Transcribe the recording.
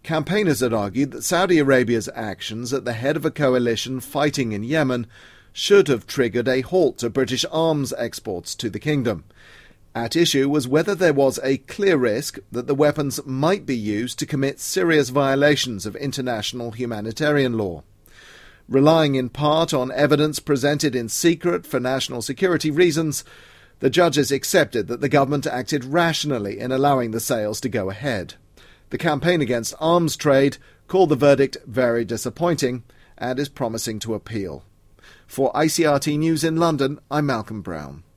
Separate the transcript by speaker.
Speaker 1: Campaigners had argued that Saudi Arabia's actions at the head of a coalition fighting in Yemen should have triggered a halt to British arms exports to the kingdom. At issue was whether there was a clear risk that the weapons might be used to commit serious violations of international humanitarian law. Relying in part on evidence presented in secret for national security reasons, the judges accepted that the government acted rationally in allowing the sales to go ahead. The campaign against arms trade called the verdict very disappointing and is promising to appeal. For ICRT News in London, I'm Malcolm Brown.